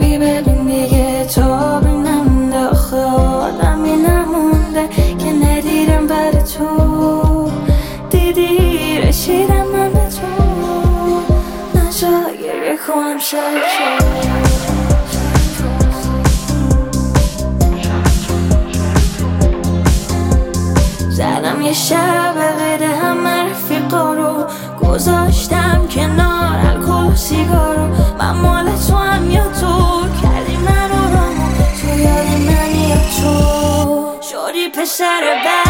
ببی ببین دیگه تا نمونده، آخه آدمی نمونده که ندیدم بعد تو. دیدی رسیدم من به تو، نزا گریه کنم سر تو. زدم یه شب غیره همه رفیقا رو، گذاشتم کنار الکل و سیگارو. من مال تو هم یا تو کردی منو رامو، تو یاد منی یا تو شدی پسر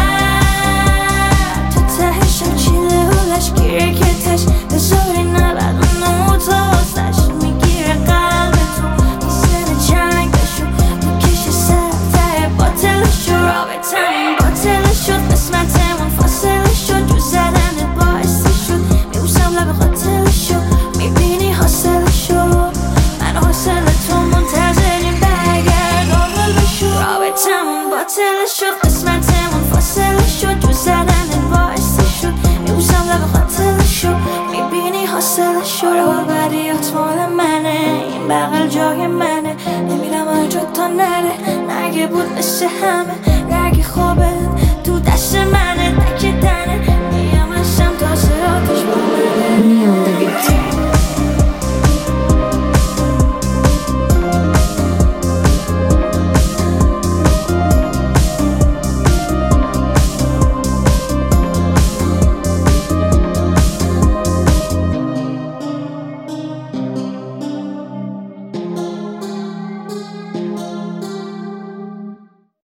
بد. تو ته شب چیله و لشگیره که تش بذاری نبد اونو تا واسش میگیره قلب تو. میزنه جنگشو میکشه سر ته باطلشو، رابطمون باطل شد، قسمتمون فاصله شد. جو زدنت باعثی شد میبوسم لب قاتلشو، میبینی حاصلشو. من حاصل تو منتظریم برگرد آقل بشو. رابطمون باطل شد، قسمتمون فاصله شد. جو زدنت باعثی شد میبوسم لب قاتلشو، میبینی حاصلشو. راه بدیات مال منه، این بغل جای منه، نمیرم هر جا تا نره. نگه بود مثل همه، رگ خوابت تو دست منه، تک تنه